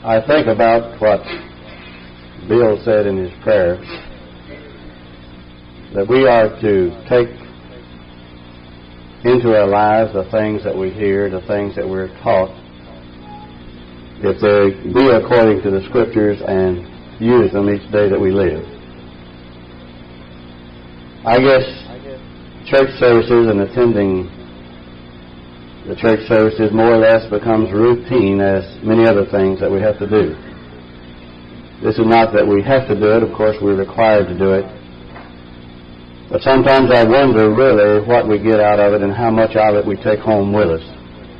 I think about what Bill said in his prayer, that we are to take into our lives the things that we hear, the things that we're taught, if they be according to the Scriptures, and use them each day that we live. I guess church services and attending the church services more or less becomes routine as many other things that we have to do. This is not that we have to do it. Of course, we're required to do it. But sometimes I wonder really what we get out of it and how much of it we take home with us.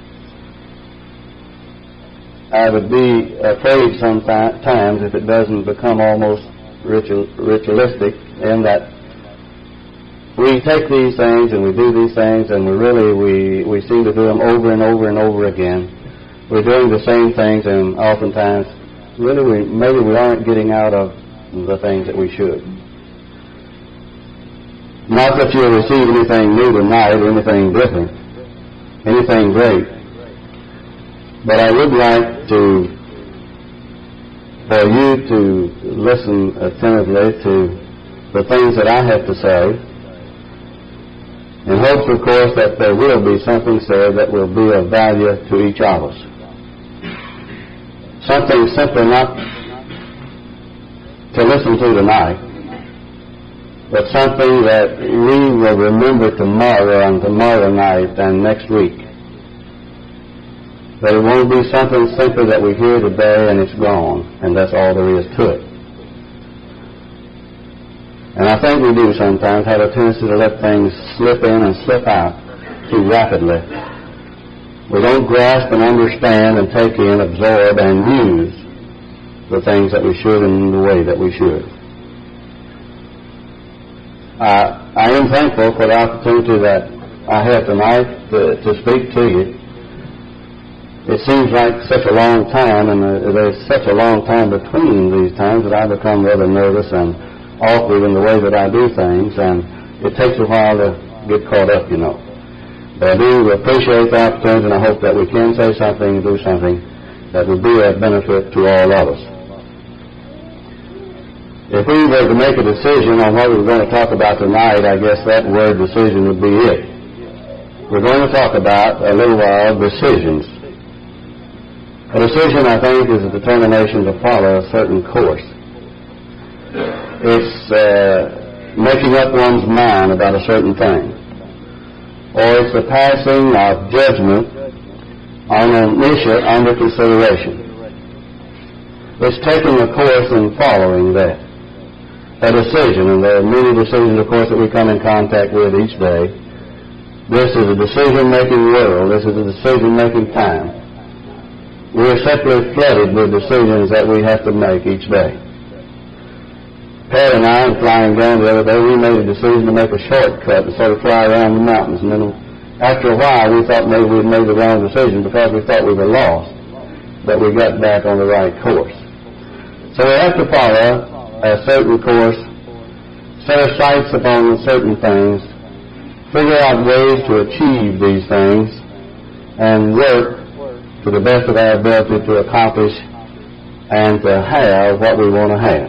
I would be afraid sometimes if it doesn't become almost ritualistic in that we take these things and we do these things and we seem to do them over and over and over again. We're doing the same things, and oftentimes really maybe we aren't getting out of the things that we should. Not that you'll receive anything new tonight or anything different, anything great. But I would like for you to listen attentively to the things that I have to say, in hopes, of course, that there will be something said that will be of value to each of us. Something simply not to listen to tonight, but something that we will remember tomorrow and tomorrow night and next week. That it won't be something simply that we hear today and it's gone, and that's all there is to it. And I think we do sometimes have a tendency to let things slip in and slip out too rapidly. We don't grasp and understand and take in, absorb, and use the things that we should in the way that we should. I am thankful for the opportunity that I have tonight to speak to you. It seems like such a long time, and there's such a long time between these times that I become rather nervous and awkward in the way that I do things, and it takes a while to get caught up, you know. But I do appreciate the opportunity, and I hope that we can say something and do something that will be of benefit to all of us. If we were to make a decision on what we were going to talk about tonight, I guess that word decision would be it. We're going to talk about, a little while, decisions. A decision, I think, is a determination to follow a certain course. It's making up one's mind about a certain thing. Or it's the passing of judgment on an issue under consideration. It's taking a course and following that. A decision, and there are many decisions, of course, that we come in contact with each day. This is a decision-making world. This is a decision-making time. We're simply flooded with decisions that we have to make each day. Pat and I, flying down the other day, we made a decision to make a shortcut and sort of fly around the mountains. And then after a while, we thought maybe we'd made the wrong decision because we thought we were lost. But we got back on the right course. So we have to follow a certain course, set our sights upon certain things, figure out ways to achieve these things, and work to the best of our ability to accomplish and to have what we want to have.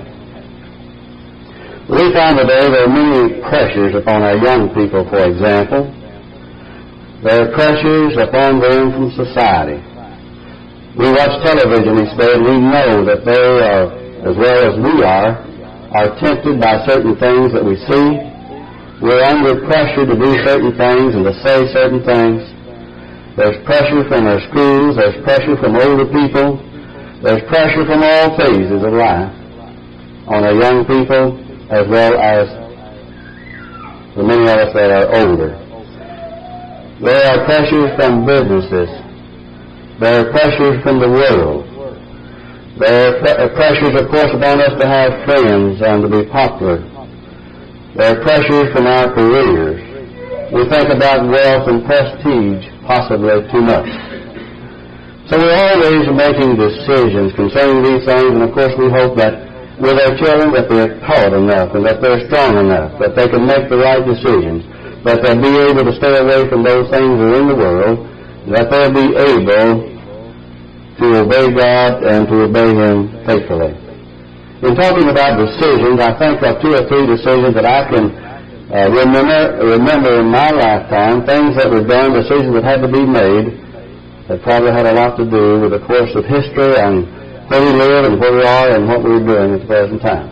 We find today there are many pressures upon our young people, for example. There are pressures upon them from society. We watch television each day, and we know that they are, as well as we are tempted by certain things that we see. We're under pressure to do certain things and to say certain things. There's pressure from our schools. There's pressure from older people. There's pressure from all phases of life on our young people, as well as the many of us that are older. There are pressures from businesses. There are pressures from the world. There are pressures, of course, upon us to have friends and to be popular. There are pressures from our careers. We think about wealth and prestige possibly too much. So we're always making decisions concerning these things, and of course we hope that with our children that they're taught enough and that they're strong enough, that they can make the right decisions, that they'll be able to stay away from those things that are in the world, that they'll be able to obey God and to obey Him faithfully. In talking about decisions, I think of 2 or 3 decisions that I can remember in my lifetime, things that were done, decisions that had to be made, that probably had a lot to do with the course of history and where we live and where we are and what we're doing at the present time.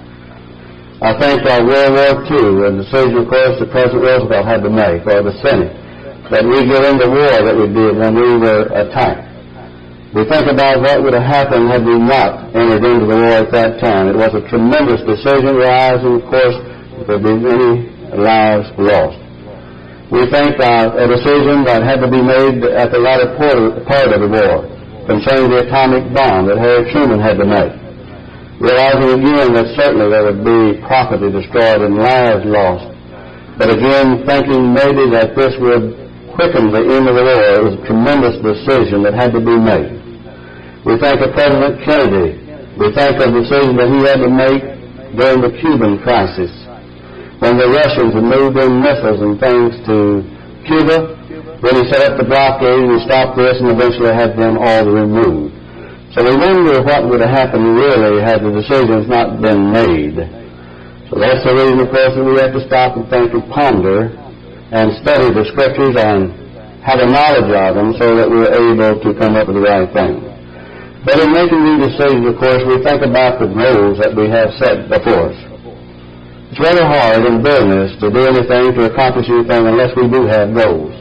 I think of World War II, a decision, of course, that President Roosevelt had to make, or the Senate, that we get into war that we did when we were attacked. We think about what would have happened had we not entered into the war at that time. It was a tremendous decision, realizing, of course, there would be many lives lost. We think of a decision that had to be made at the latter part of the war concerning the atomic bomb that Harry Truman had to make. Realizing again that certainly there would be property destroyed and lives lost. But again, thinking maybe that this would quicken the end of the war. It was a tremendous decision that had to be made. We think of President Kennedy. We think of the decision that he had to make during the Cuban crisis, when the Russians had moved in missiles and things to Cuba. Then he set up the blockade and he stopped this and eventually had them all removed. So we wonder what would have happened really had the decisions not been made. So that's the reason, of course, that we have to stop and think and ponder and study the Scriptures and have a knowledge of them so that we're able to come up with the right thing. But in making these decisions, of course, we think about the goals that we have set before us. It's rather hard in business to do anything, to accomplish anything, unless we do have goals.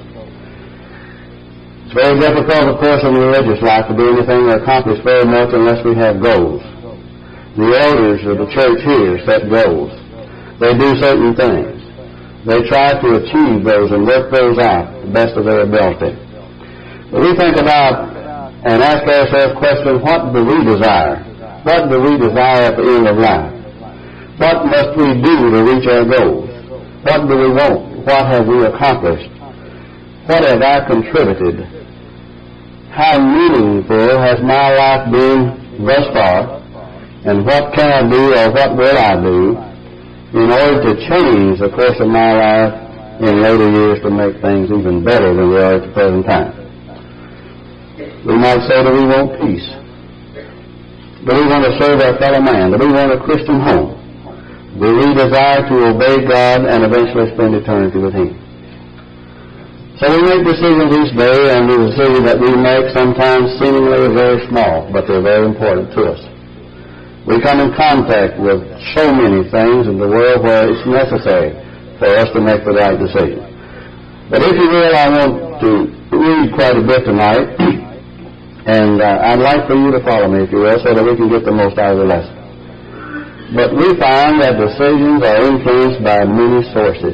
It's very difficult, of course, in the religious life to do anything or accomplish very much unless we have goals. The elders of the church here set goals. They do certain things. They try to achieve those and work those out to the best of their ability. But we think about and ask ourselves questions, what do we desire? What do we desire at the end of life? What must we do to reach our goals? What do we want? What have we accomplished? What have I contributed? How meaningful has my life been thus far? And what can I do or what will I do in order to change the course of my life in later years to make things even better than we are at the present time? We might say that we want peace. Do we want to serve our fellow man? Do we want a Christian home? Do we desire to obey God and eventually spend eternity with Him? So we make decisions each day, and the decisions that we make sometimes seemingly are very small, but they're very important to us. We come in contact with so many things in the world where it's necessary for us to make the right decision. But if you will, I want to read quite a bit tonight, and I'd like for you to follow me, if you will, so that we can get the most out of the lesson. But we find that decisions are influenced by many sources.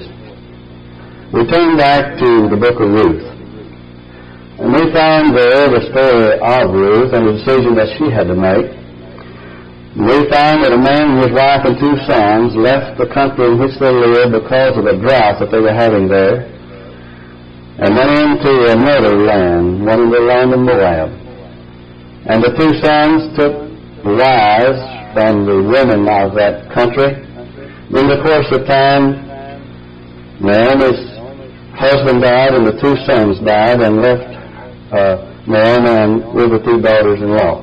We turn back to the book of Ruth, and we find there the story of Ruth and the decision that she had to make. We find that a man and his wife and 2 sons left the country in which they lived because of a drought that they were having there, and went into another land, one in the land of Moab. And the 2 sons took wives from the women of that country. In the course of time, Naomi's husband died and the 2 sons died and left Naomi with the 2 daughters-in-law.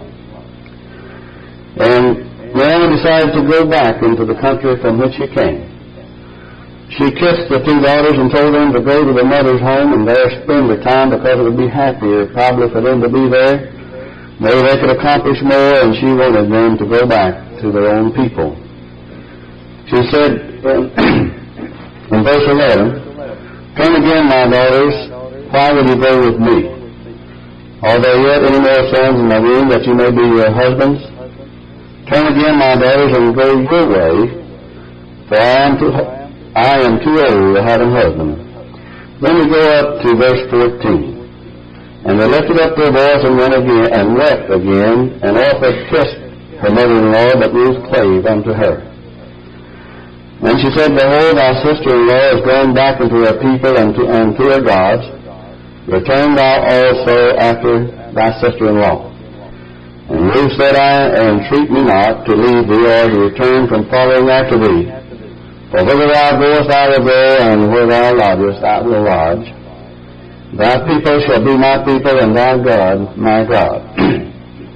And Naomi decided to go back into the country from which she came. She kissed the 2 daughters and told them to go to the mother's home and there spend the time because it would be happier probably for them to be there. Maybe they could accomplish more, and she wanted them to go back to their own people. She said in verse 11, "Come again, my daughters, why will you go with me? Are there yet any more sons in my womb that you may be your husbands? Turn again, my daughters, and go your way, for I am too old to have a husband." Then we go up to verse 14. "And they lifted up their voice and went again, and wept again, and Orpah kissed her mother-in-law, but Ruth clave unto her. And she said, Behold, thy sister-in-law is gone back into her people and to her gods. Return thou also after thy sister-in-law. And Ruth said, I entreat me not to leave thee or to return from following after thee. For whither thou goest I will go, and where thou lodgest I will lodge. Thy people shall be my people, and thy God my God.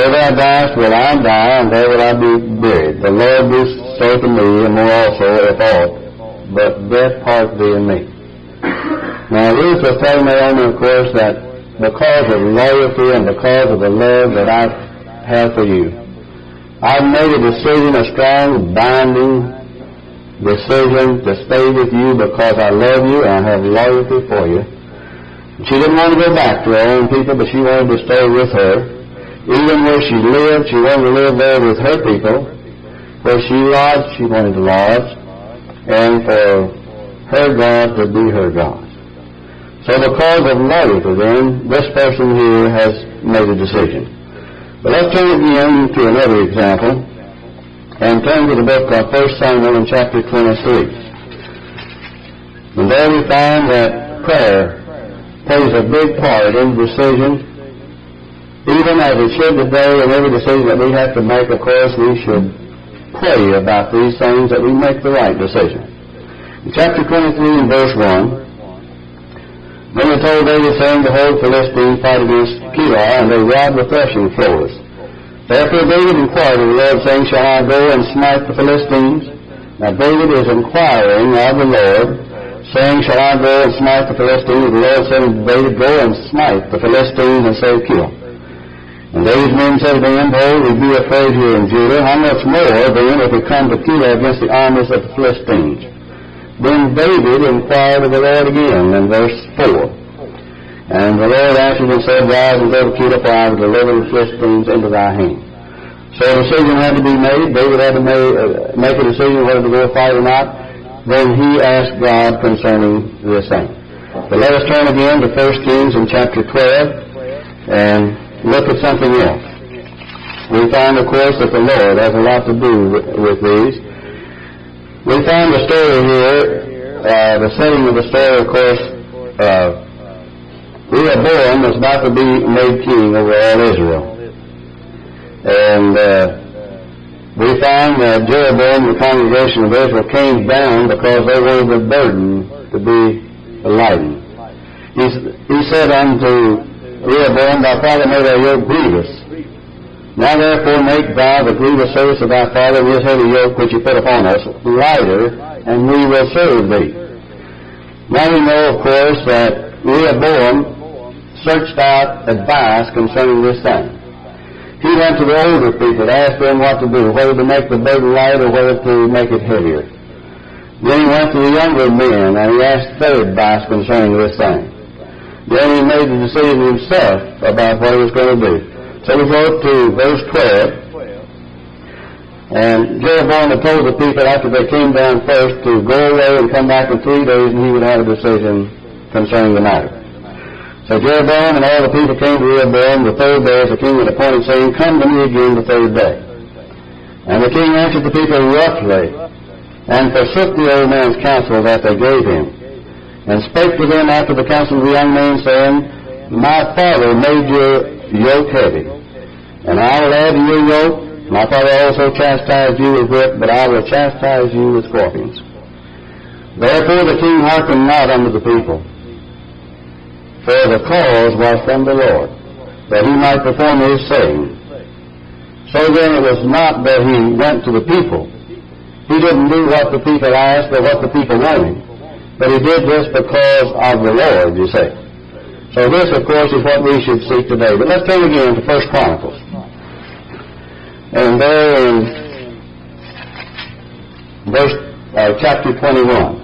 Where thou diest will I die, and there will I be buried. The Lord do so to me, and more also, if aught but death part thee and me. Now Ruth was telling Naomi, of course, that because of loyalty and because of the love that I have for you, I've made a decision, a strong, binding decision to stay with you because I love you and have loyalty for you. She didn't want to go back to her own people, but she wanted to stay with her. Even where she lived, she wanted to live there with her people. Where she lodged, she wanted to lodge. And for her God to be her God. So because of loyalty, then, this person here has made a decision. But let's turn again to another example and turn to the book of 1 Samuel in chapter 23. And there we find that prayer plays a big part in the decision. Even as it should today, in every decision that we have to make, of course, we should pray about these things that we make the right decision. In chapter 23 and verse 1, then he told David, saying, Behold, Philistines fight against Keilah, and they rob the threshing floors. Therefore David inquired of the Lord, saying, Shall I go and smite the Philistines? Now David is inquiring of the Lord, saying, Shall I go and smite the Philistines? The Lord said unto David, Go and smite the Philistines and save Keilah. And David's men said to him, Behold, we be afraid here in Judah. How much more then if we come to Keilah against the armies of the Philistines? Then David inquired of the Lord again in verse 4. And the Lord answered and said, Rise and go to Keilah, for I will deliver the Philistines into thy hand. So a decision had to be made. David had to make a decision whether to go fight or not. Then he asked God concerning this thing. But let us turn again to 1 Kings in chapter 12 and look at something else. We find, of course, that the Lord has a lot to do with these. We find the story here, the setting of the story, of course, Rehoboam was about to be made king over all Israel. And we find that Jeroboam, the congregation of Israel, came down because they wanted the burden to be lightened. He said unto Rehoboam, Thy father made our yoke grievous. Now therefore make thou the grievous service of thy father and his heavy yoke which he put upon us lighter, and we will serve thee. Now we know, of course, that Rehoboam searched out advice concerning this thing. He went to the older people to ask them what to do, whether to make the burden light or whether to make it heavier. Then he went to the younger men and he asked their advice concerning this thing. Then he made the decision himself about what he was going to do. So we go to verse 12. And Jeroboam had told the people after they came down first to go away and come back in 3 days, and he would have a decision concerning the matter. So Jeroboam and all the people came to Rehoboam the 3rd day as the king had appointed, saying, Come to me again the 3rd day. And the king answered the people roughly, and forsook the old man's counsel that they gave him, and spake to them after the counsel of the young man, saying, My father made your yoke heavy, and I will add to your yoke. My father also chastised you with whip, but I will chastise you with scorpions. Therefore the king hearkened not unto the people, for the cause was from the Lord, that he might perform his saying. So then it was not that he went to the people. He didn't do what the people asked or what the people wanted, but he did this because of the Lord, you say. So this, of course, is what we should seek today. But let's turn again to 1 Chronicles. And there in chapter 21.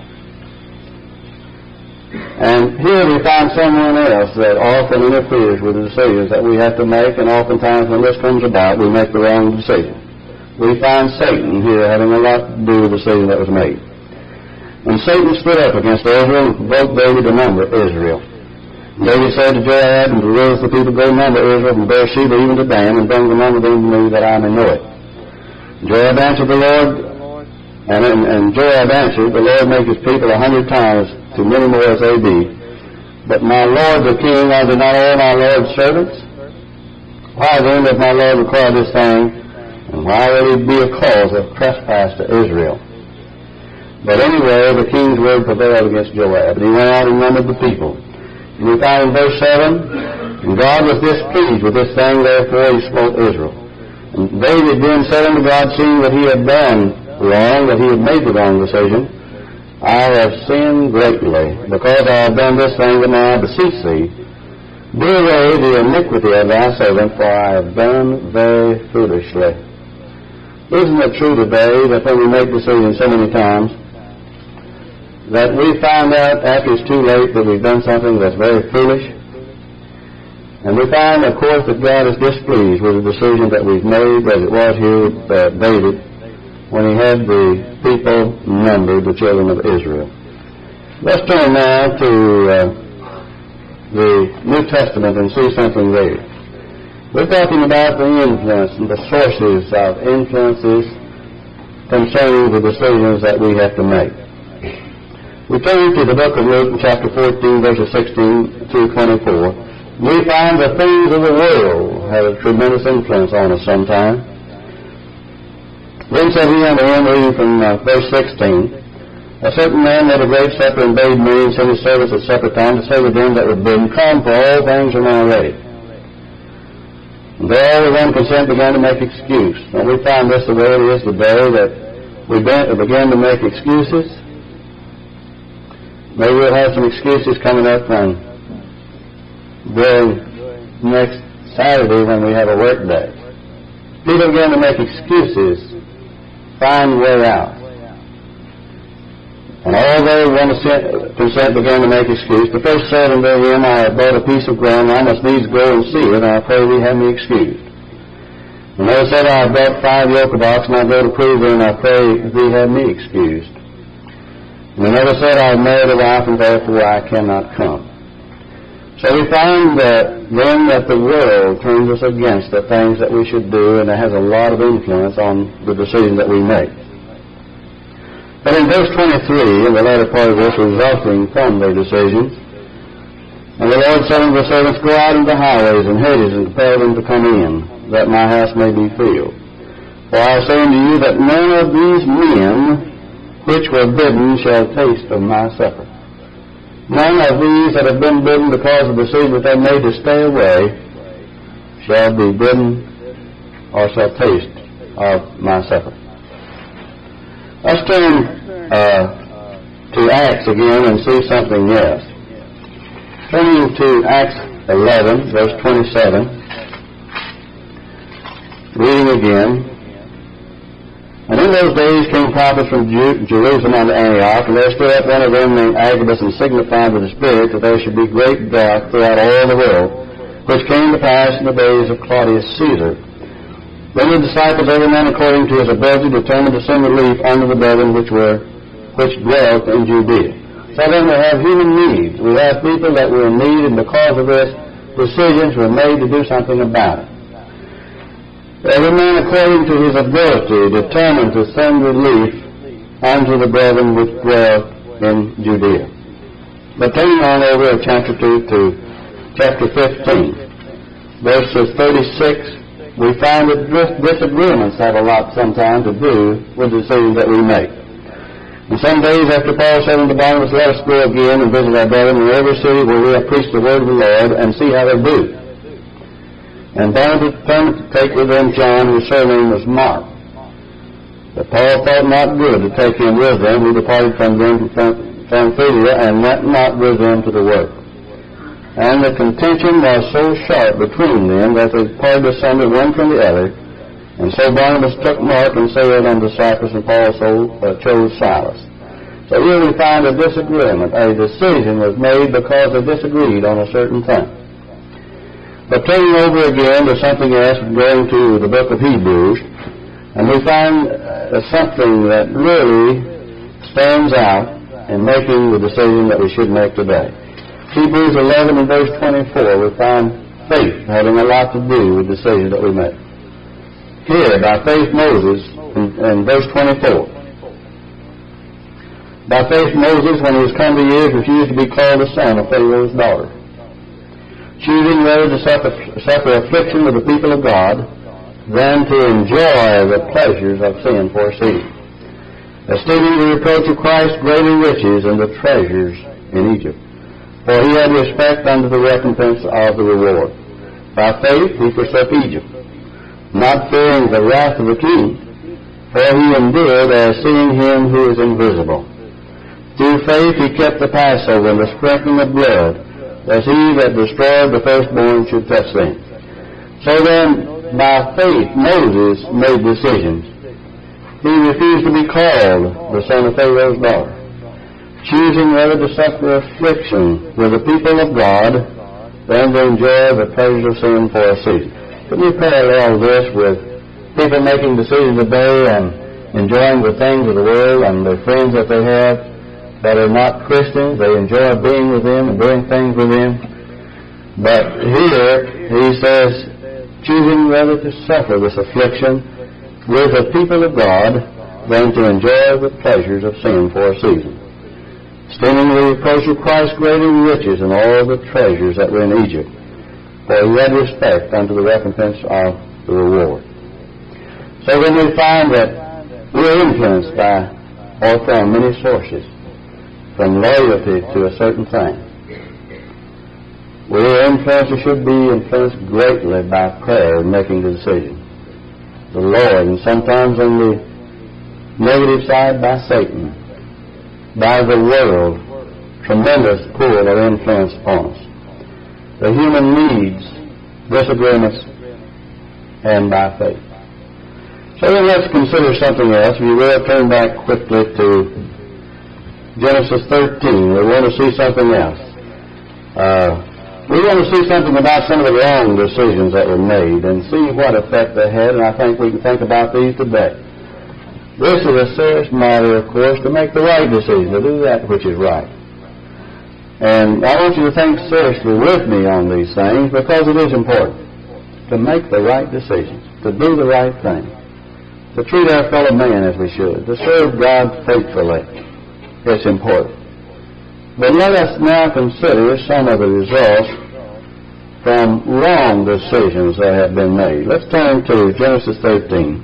And here we find someone else that often interferes with the decisions that we have to make, and oftentimes when this comes about, we make the wrong decision. We find Satan here having a lot to do with the decision that was made. And Satan stood up against Israel and provoked David to number Israel. David said to Joab and to Ruth, the people, Go number Israel from Beersheba even to Dan, and bring the number them to me that I may know it. Joab answered the Lord, and Joab answered, The Lord make his people 100 times to many more as they be. But my lord the king, are they not all my lord's servants? Why then does my lord require this thing, and why will it be a cause of trespass to Israel? But anyway, the king's word prevailed against Joab, and he went out and numbered the people. And we find in verse 7, And God was displeased with this thing, therefore he smote Israel. And David then said unto God, seeing that he had done wrong, that he had made the wrong decision, I have sinned greatly, because I have done this thing, and now I beseech thee, do away the iniquity of thy servant, for I have done very foolishly. Isn't it true today that when we make decisions so many times, that we find out after it's too late that we've done something that's very foolish? And we find, of course, that God is displeased with the decision that we've made, as it was here with David, when he had the people numbered, the children of Israel. Let's turn now to the New Testament and see something there. We're talking about the influence and the sources of influences concerning the decisions that we have to make. We turn to the book of Luke, chapter 14, verses 16 through 24. We find the things of the world have a tremendous influence on us sometimes. Then said he unto him, reading from verse 16, a certain man made a great supper and bade many and sent his servants at supper time to say to them that were bidden, come, for all things are now ready. And they all with one consent began to make excuse. And we find this the way it is today, that we begin to make excuses. Maybe we'll have some excuses coming up on during next Saturday when we have a work day. People begin to make excuses, find a way out. And all they want to consent began to make excuse. The first said unto him, I have bought a piece of ground, I must needs go and see it, and I pray thee have me excused. Another said, I have bought 5 yoke of oxen, and I go to prove thee, and I pray thee have me excused. And another said, I have married a wife, and therefore I cannot come. So we find that then that the world turns us against the things that we should do, and it has a lot of influence on the decision that we make. But in verse 23, in the latter part of this, resulting from their decisions, and the Lord said unto the servants, go out into the highways and hedges, and compel them to come in, that my house may be filled. For I say unto you that none of these men which were bidden shall taste of my supper. None of these that have been bidden because of the decision that they made to stay away shall be bidden or shall taste of my supper. Let's turn to Acts again and see something else. Turning to Acts 11, verse 27, reading again. And in those days came prophets from Jerusalem unto Antioch, and there stood up one of them named Agabus, and signified with the Spirit that there should be great drought throughout all the world, which came to pass in the days of Claudius Caesar. Then the disciples, every man according to his ability, determined to send relief unto the brethren which dwelt in Judea. So then we have human needs. We have people that were in need, and because of this, decisions were made to do something about it. Every man according to his ability determined to send relief unto the brethren which dwelt in Judea. But turning on over to chapter 2 to chapter 15, verses 36, we find that disagreements have a lot sometimes to do with the decisions that we make. And some days after Paul said unto Barnabas, let us go again and visit our brethren in every city where we have preached the word of the Lord, and see how they do. And Barnabas determined to take with them John, whose surname was Mark. But Paul thought not good to take him with them. He departed from them to Pamphylia, and went not with them to the work. And the contention was so sharp between them that they parted asunder one from the other. And so Barnabas took Mark and sailed unto Cyprus, and Paul chose Silas. So here we find a disagreement. A decision was made because they disagreed on a certain thing. But turning over again to something else, going to the book of Hebrews, and we find something that really stands out in making the decision that we should make today. Hebrews 11 and verse 24, we find faith having a lot to do with the decisions that we make. Here, by faith Moses, in verse 24, by faith Moses, when he was come to years, refused to be called the son of Pharaoh's daughter, choosing rather to suffer affliction with the people of God than to enjoy the pleasures of sin for a season, esteeming the reproach of Christ greater riches than the treasures in Egypt, for he had respect unto the recompense of the reward. By faith he forsook Egypt, not fearing the wrath of the king, for he endured as seeing him who is invisible. Through faith he kept the Passover and the sprinkling of blood, as he that destroyed the firstborn should touch them. So then, by faith Moses made decisions. He refused to be called the son of Pharaoh's daughter, choosing rather to suffer affliction with the people of God than to enjoy the pleasures of sin for a season. Can you parallel this with people making decisions today and enjoying the things of the world and the friends that they have that are not Christians? They enjoy being with them and doing things with them. But here he says, choosing rather to suffer this affliction with the people of God than to enjoy the pleasures of sin for a season, esteeming the reproach of Christ greater riches than all the treasures that were in Egypt, for he had respect unto the recompense of the reward. So then we find that we are influenced by or from many sources, from loyalty to a certain thing. We are influenced, or should be influenced greatly by prayer in making the decision. The Lord, and sometimes on the negative side by Satan, by the world, tremendous pull of influence upon us. The human needs, disagreements, and by faith. So then let's consider something else. We will turn back quickly to Genesis 13. We want to see something else. We want to see something about some of the wrong decisions that were made and see what effect they had, and I think we can think about these today. This is a serious matter, of course, to make the right decision, to do that which is right. And I want you to think seriously with me on these things, because it is important to make the right decisions, to do the right thing, to treat our fellow man as we should, to serve God faithfully. It's important. But let us now consider some of the results from wrong decisions that have been made. Let's turn to Genesis 13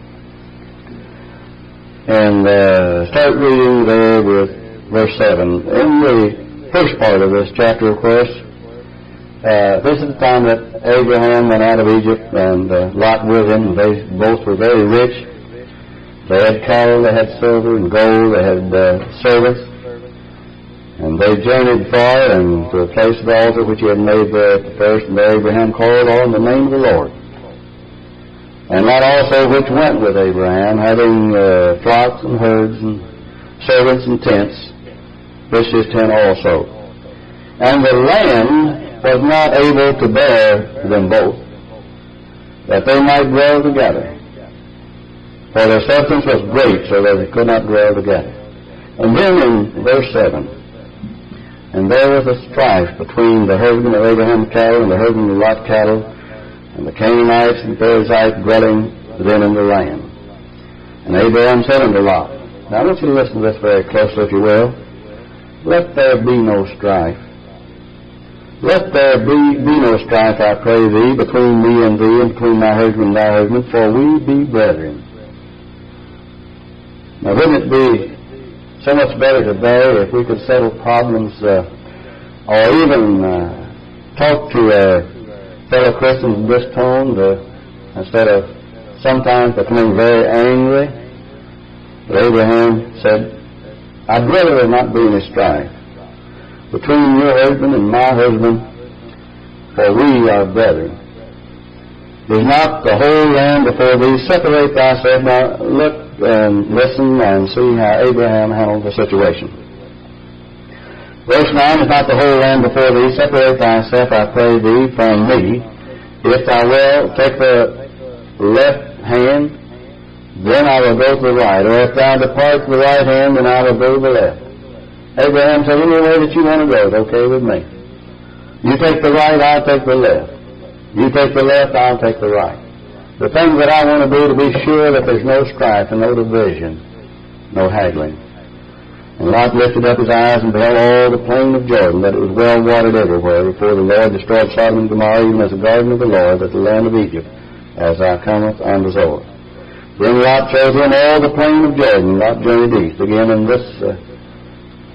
and start reading there with verse 7. In the first part of this chapter, of course, this is the time that Abraham went out of Egypt and Lot with him. They both were very rich. They had cattle, they had silver and gold, they had servants. And they journeyed far and to a place of the altar which he had made there at the first, and there Abraham called on the name of the Lord. And Lot also which went with Abraham, having flocks and herds and servants and tents, this his tent also. And the land was not able to bear them both, that they might dwell together. For their substance was great, so that they could not dwell together. And then in verse 7, and there was a strife between the husband of Abraham's cattle and the husband of Lot's cattle, and the Canaanites and Perizzites dwelling then in the land. And Abraham said unto Lot, now I want you to listen to this very closely, if you will. Let there be no strife. Let there be no strife, I pray thee, between me and thee, and between my husband and thy husband, for we be brethren. Now wouldn't it be so much better today if we could settle problems or even talk to our fellow Christians in this tone instead of sometimes becoming very angry? But Abraham said, I'd rather there not be any strife between your husband and my husband, for we are brethren. Is not the whole land before thee? Separate thyself. Now look and listen and see how Abraham handled the situation. Verse 9, is not the whole land before thee? Separate thyself, I pray thee, from me. If thou wilt take the left hand, then I will go to the right. Or if thou depart to the right hand, then I will go to the left. Abraham said, any way that you want to go is okay with me. You take the right, I'll take the left. You take the left, I'll take the right. The thing that I want to do to be sure that there's no strife and no division, no haggling. And Lot lifted up his eyes and beheld all the plain of Jordan, that it was well watered everywhere, before the Lord destroyed Sodom and Gomorrah, even as the garden of the Lord, at the land of Egypt, as thou comest unto Zoar. Then Lot chose in all the plain of Jordan. Lot journeyed east. Again, in this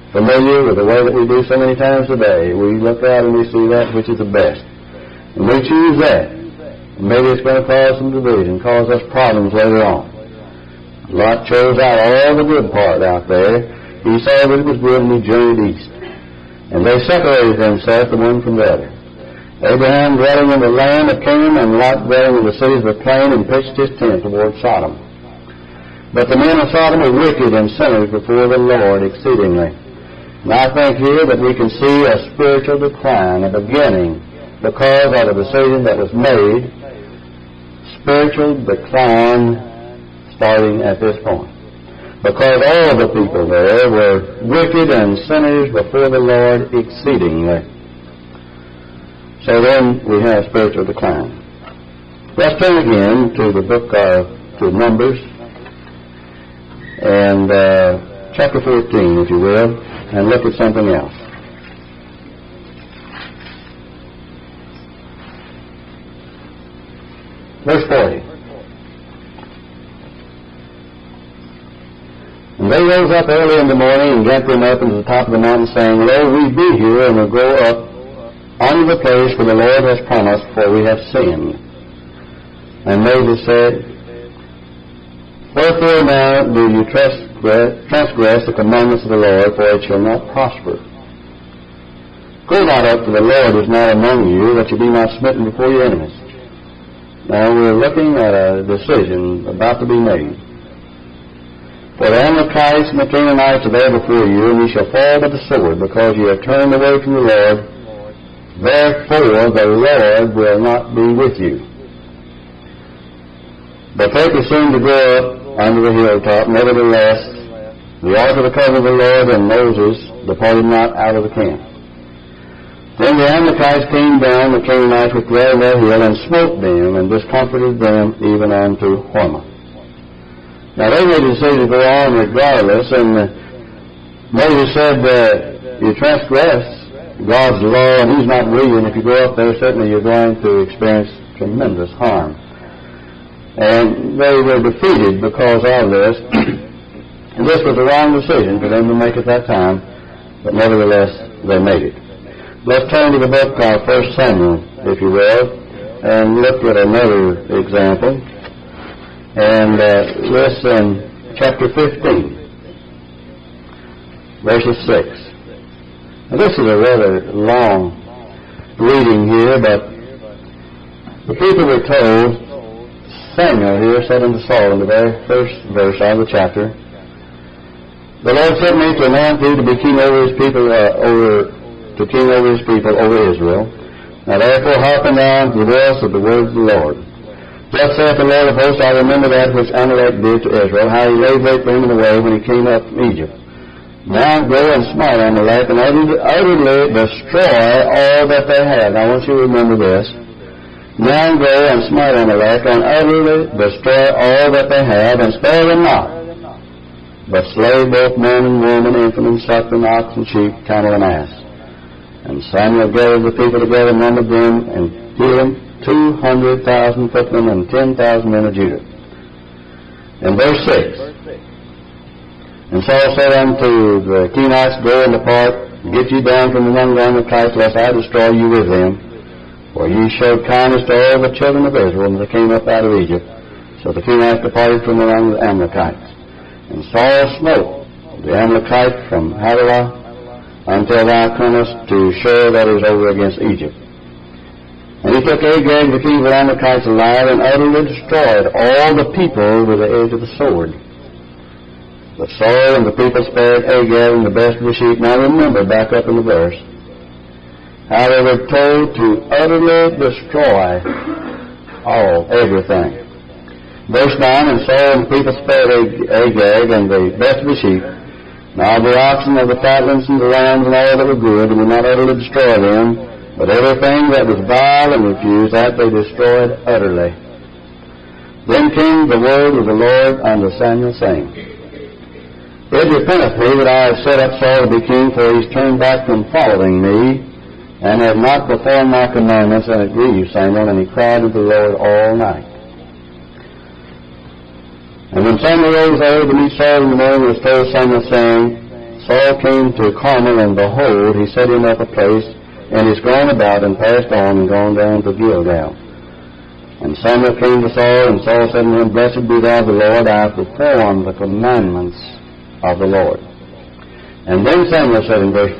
familiar with the way that we do so many times today. We look out and we see that which is the best. And we choose that. And maybe it's going to cause some division, cause us problems later on. Lot chose out all the good part out there. He saw that it was good and he journeyed east. And they separated themselves the one from the other. Abraham dwelling in the land of Canaan, and Lot dwelling in the cities of the plain, and pitched his tent toward Sodom. But the men of Sodom were wicked and sinners before the Lord exceedingly. And I think here that we can see a spiritual decline, a beginning, because of a decision that was made. Spiritual decline starting at this point. Because all the people there were wicked and sinners before the Lord exceedingly. So then we have spiritual decline. Let's turn again to the book to Numbers, and chapter 14, if you will, and look at something else. Verse 40. And they rose up early in the morning and got them up into the top of the mountain, saying, Lo, we be here, and will go up unto the place where the Lord has promised, for we have sinned. And Moses said, Wherefore now do you transgress the commandments of the Lord, for it shall not prosper? Go not up, for the Lord is not among you, that you be not smitten before your enemies. Now we're looking at a decision about to be made. For the Amalekites and the Canaanites are there before you, and ye shall fall by the sword, because ye have turned away from the Lord. Therefore the Lord will not be with you. But they presumed to go up unto the hilltop. Nevertheless, the ark of the covenant of the Lord and Moses departed not out of the camp. Then the Amalekites came down, the Canaanites which dwell in their hill, and smote them, and discomforted them even unto Hormah. Now they made a decision to go on regardless, and Moses said, you transgress God's law, and He's not with you, and if you go up there, certainly you're going to experience tremendous harm. And they were defeated because of this. And this was the wrong decision for them to make at that time, but nevertheless, they made it. Let's turn to the book of 1 Samuel, if you will, and look at another example. And listen, chapter 15, verses 6. Now, this is a rather long reading here, but the people were told, Samuel here said unto Saul in the very first verse of the chapter, The Lord sent me to anoint thee to be king over his people, over Israel. Now therefore hearken thou unto the voice of the words of the Lord. Thus saith the Lord of hosts, I remember that which Amalek did to Israel, how he laid wait for him in the way when he came up from Egypt. Now go and smite Amalek, and utterly destroy all that they have. Now I want you to remember this. Now go and smite Amalek, and utterly destroy all that they have, and spare them not, but slay both man and woman, infant and suckling, ox and sheep, camel and ass. And Samuel gathered the people together, numbered them, and killed 200,000 footmen and 10,000 men of Judah. In verse 6, And Saul said unto the Kenites, Go and depart, get ye down from among the Amalekites, lest I destroy you with them. For ye showed kindness to all the children of Israel when they came up out of Egypt. So the Kenites departed from among the Amalekites. And Saul smote the Amalekites from Havilah until thou comest to Shur, that is over against Egypt. And he took Agag, the king of the Amalekites, alive, and utterly destroyed all the people with the edge of the sword. But Saul and the people spared Agag and the best of the sheep. Now remember, back up in the verse, how they were told to utterly destroy everything. Verse 9, And Saul and the people spared Agag and the best of the sheep, now the oxen of the fatlings and the lambs and all that were good, and would not utterly destroy them, but everything that was vile and refused, that they destroyed utterly. Then came the word of the Lord unto Samuel, saying, It repenteth me that I have set up Saul to be king, for he is turned back from following me, and hath not performed my commandments, and it grieved Samuel, and he cried unto the Lord all night. And when Samuel rose early to meet Saul in the morning, it was told Samuel, saying, Saul came to Carmel, and behold, he set him up a place, and he's gone about and passed on and gone down to Gilgal. And Samuel came to Saul, and Saul said unto him, Blessed be thou the Lord, I have performed the commandments of the Lord. And then Samuel said in verse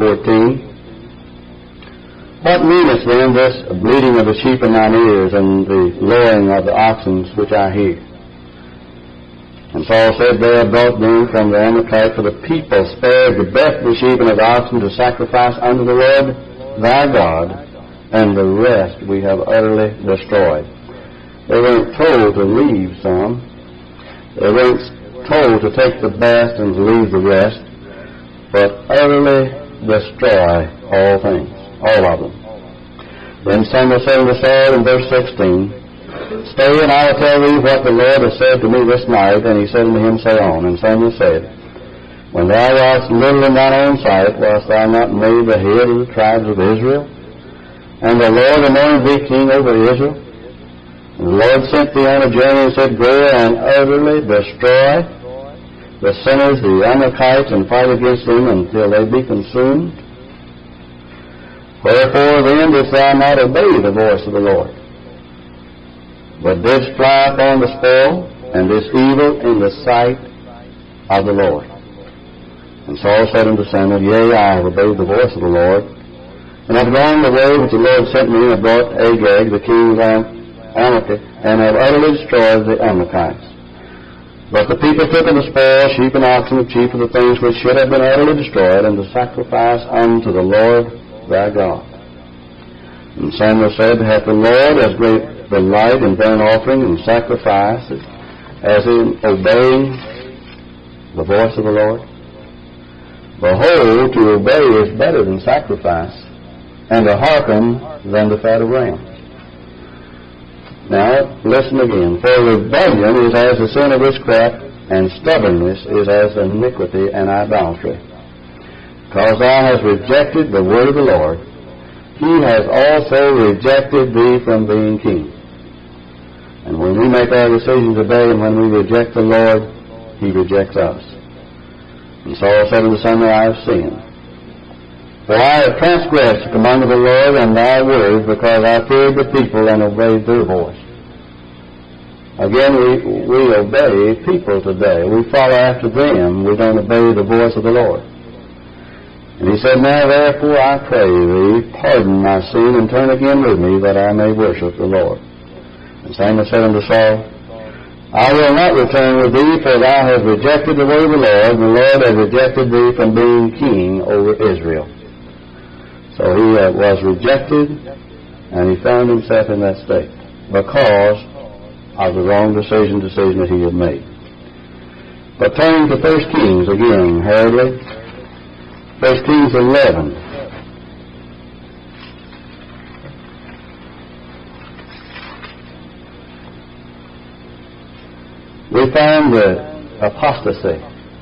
14, What meanest then this bleating of the sheep in mine ears, and the lowing of the oxen which I hear? And Saul said, They have brought them from the Amalekites, for the people spared the best of the sheep and of the oxen to sacrifice unto the Lord thy God, and the rest we have utterly destroyed. They weren't told to leave some. They weren't told to take the best and to leave the rest, but utterly destroy all things, all of them. Then Samuel said unto Saul in verse 16, Stay, and I will tell thee what the Lord has said to me this night. And he said unto him, Say on. And Samuel said, When thou wast little in thine own sight, wast thou not made the head of the tribes of Israel? And the Lord anointed thee king over Israel? And the Lord sent thee on a journey and said, Go and utterly destroy the sinners, the Amalekites, and fight against them until they be consumed. Wherefore then didst thou not obey the voice of the Lord, but didst fly upon the spoil, and didst evil in the sight of the Lord? And Saul said unto Samuel, Yea, I have obeyed the voice of the Lord, and have gone the way which the Lord sent me, and have brought Agag, the king of Amalek, and have utterly destroyed the Amalekites. But the people took of the spoil, sheep and oxen, the chief of the things which should have been utterly destroyed, and to sacrifice unto the Lord thy God. And Samuel said, Hath the Lord as great delight in burnt offering and sacrifices as in obeying the voice of the Lord? Behold, to obey is better than sacrifice, and to hearken than the fat of rams. Now, listen again. For rebellion is as the sin of witchcraft, and stubbornness is as iniquity and idolatry. Because thou hast rejected the word of the Lord, he has also rejected thee from being king. And when we make our decision today, and when we reject the Lord, he rejects us. And Saul said unto Samuel, I have sinned. For I have transgressed the command of the Lord and thy word, because I feared the people and obeyed their voice. Again, we obey people today. We follow after them. We don't obey the voice of the Lord. And he said, Now therefore I pray thee, pardon my sin, and turn again with me, that I may worship the Lord. And Samuel said unto Saul, I will not return with thee, for thou hast rejected the word of the Lord, and the Lord has rejected thee from being king over Israel. So he was rejected, and he found himself in that state because of the wrong decision that he had made. But turning to 1 Kings again, hurriedly, 1 Kings 11. We find the apostasy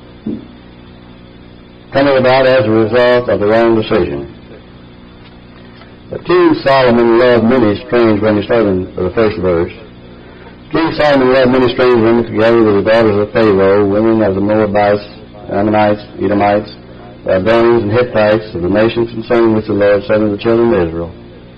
coming about as a result of the wrong decision. But King Solomon loved many strange women, starting with the first verse. King Solomon loved many strange women together with the daughters of Pharaoh, women of the Moabites, Ammonites, Edomites, Babylonians, and Hittites, of the nations concerning which the Lord said unto the children of Israel,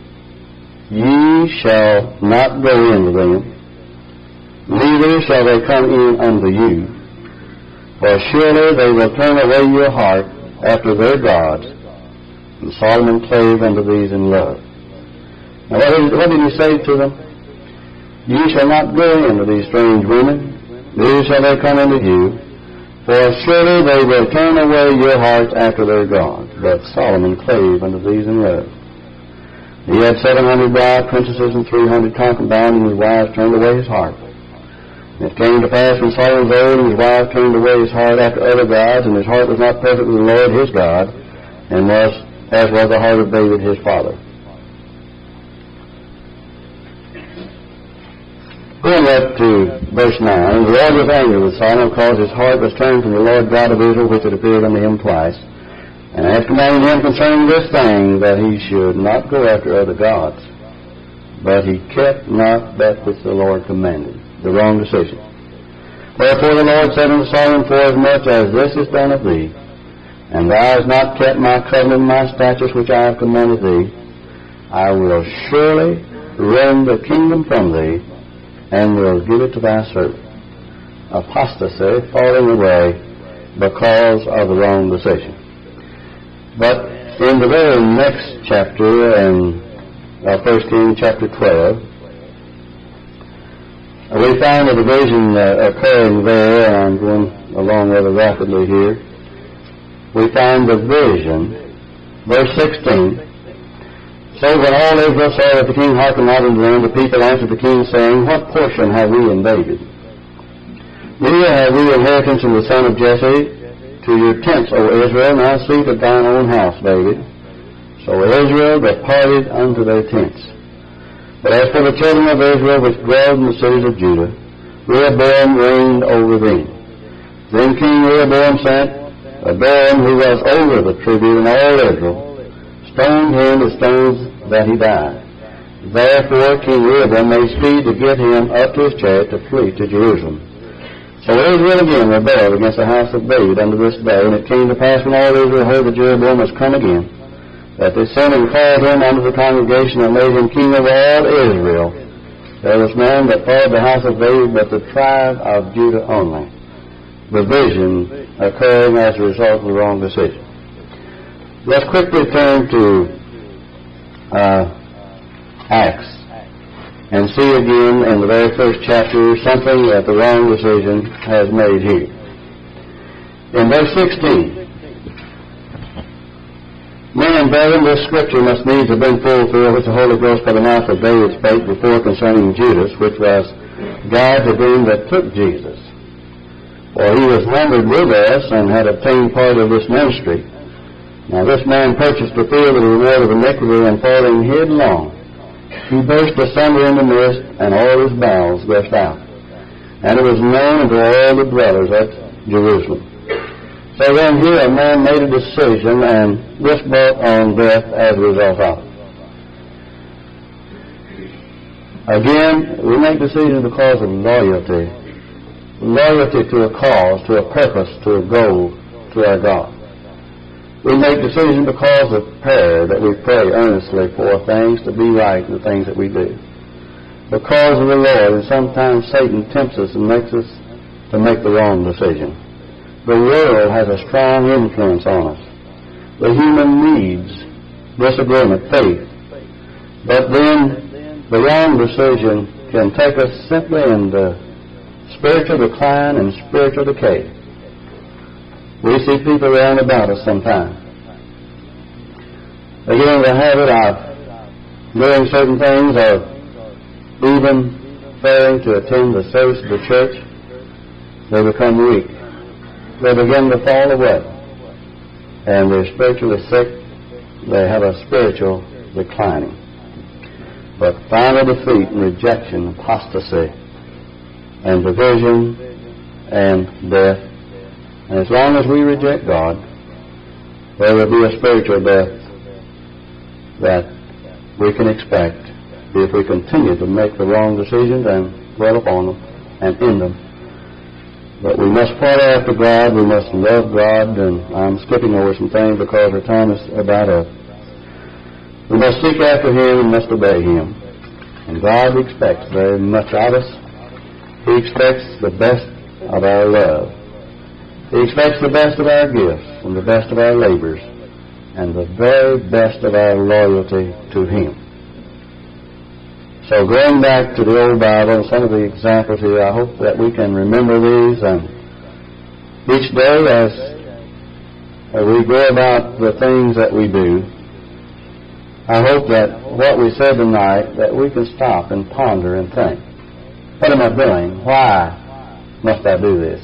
Ye shall not go into them, neither shall they come in unto you, for surely they will turn away your heart after their gods. And Solomon clave unto these in love. Now what did he say to them? Ye shall not go into these strange women, neither shall they come into you, for surely they will turn away your hearts after their God. But Solomon clave unto these in love. He had 700 bride princesses and 300 concubines, and his wives turned away his heart. And it came to pass when Solomon was old, and his wife turned away his heart after other gods, and his heart was not perfect with the Lord his God, and was as was the heart of David his father. Going up to verse 9, the Lord was angry with Solomon, because his heart was turned from the Lord God of Israel, which had appeared unto him twice, and had commanded him concerning this thing, that he should not go after other gods. But he kept not that which the Lord commanded, the wrong decision. Wherefore the Lord said unto Solomon, Forasmuch as this is done of thee, and thou hast not kept my covenant and my statutes which I have commanded thee, I will surely rend the kingdom from thee, and will give it to thy servant. Apostasy, falling away because of the wrong decision. But in the very next chapter, in 1 Kings chapter 12, we find a division occurring there, and I'm going along rather rapidly here. We find the vision, verse 16. So when all Israel saw that the king hearkened not unto them, the people answered the king, saying, What portion have we invaded? Neither have we inheritance in the son of Jesse. To your tents, O Israel, now seek of thine own house, David. So Israel departed unto their tents. But as for the children of Israel which dwelled in the cities of Judah, Rehoboam reigned over them. Then King Rehoboam sent Adoram, who was over the tribute in all Israel, stoned him with stones that he died. Therefore King Rehoboam made speed to get him up to his chariot to flee to Jerusalem. So Israel again rebelled against the house of David unto this day, and it came to pass when all Israel heard that Jeroboam was come again, that they sent and called him unto the congregation and made him king over all Israel. There was none that followed the house of David but the tribe of Judah only. Division occurring as a result of the wrong decision. Let's quickly turn to Acts and see again in the very first chapter something that the wrong decision has made here. In verse 16, Men and brethren, this scripture must needs have been fulfilled, which the Holy Ghost by the mouth of David spake before concerning Judas, which was God to them that took Jesus. For he was numbered with us and had obtained part of this ministry. Now this man purchased the field of the reward of iniquity, and falling headlong, he burst asunder in the midst, and all his bowels gushed out. And it was known unto all the dwellers at Jerusalem. So then here a man made a decision, and this brought on death as a result of it. Again, we make decisions because of loyalty. Loyalty to a cause, to a purpose, to a goal, to our God. We make decisions because of prayer, that we pray earnestly for things to be right in the things that we do. Because of the Lord, and sometimes Satan tempts us and makes us to make the wrong decision. The world has a strong influence on us. The human needs disagreement, faith. But then the wrong decision can take us simply into spiritual decline and spiritual decay. We see people around about us sometimes. They get into the habit of doing certain things, or even failing to attend the service of the church. They become weak. They begin to fall away. And they're spiritually sick. They have a spiritual declining. But final defeat and rejection, apostasy, and division, and death. And as long as we reject God, there will be a spiritual death that we can expect if we continue to make the wrong decisions and dwell upon them and end them. But we must follow after God, we must love God, and I'm skipping over some things because our time is about up. We must seek after Him and must obey Him. And God expects very much of us. He expects the best of our love. He expects the best of our gifts and the best of our labors and the very best of our loyalty to Him. So going back to the old Bible and some of the examples here, I hope that we can remember these, and each day as we go about the things that we do, I hope that what we said tonight, that we can stop and ponder and think. What am I doing? Why must I do this?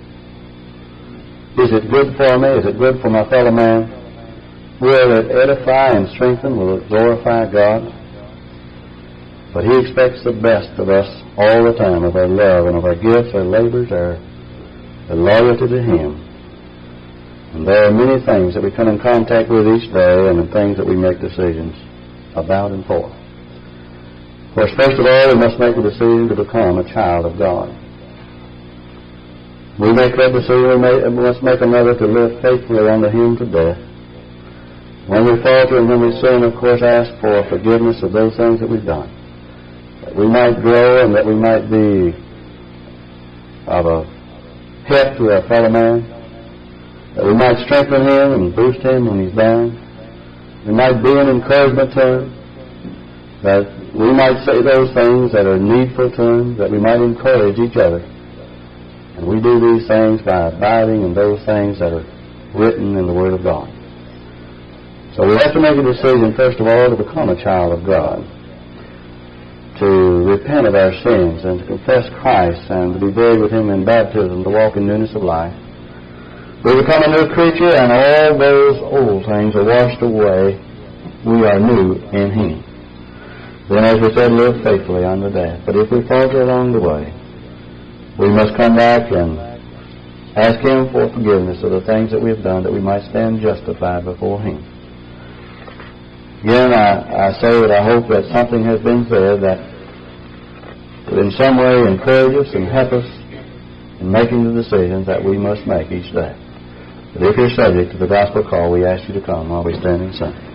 Is it good for me? Is it good for my fellow man? Will it edify and strengthen? Will it glorify God? But He expects the best of us all the time, of our love and of our gifts, our labors, our loyalty to Him. And there are many things that we come in contact with each day, and the things that we make decisions about and for. Of course, first of all, we must make a decision to become a child of God. We make that decision, we must make another to live faithfully unto Him to death. When we falter and when we sin, of course, ask for forgiveness of those things that we've done, that we might grow and that we might be of a help to our fellow man, that we might strengthen him and boost him when he's down. We might be an encouragement to him, that we might say those things that are needful to him, that we might encourage each other. And we do these things by abiding in those things that are written in the Word of God. So we have to make a decision, first of all, to become a child of God, to repent of our sins and to confess Christ and to be buried with Him in baptism, to walk in newness of life. We become a new creature, and all those old things are washed away. We are new in Him. Then, as we said, live faithfully unto death. But if we falter along the way, we must come back and ask Him for forgiveness of the things that we have done, that we might stand justified before Him. Again, I say that I hope that something has been said that will in some way encourage us and help us in making the decisions that we must make each day. But if you're subject to the gospel call, we ask you to come while we stand and sing.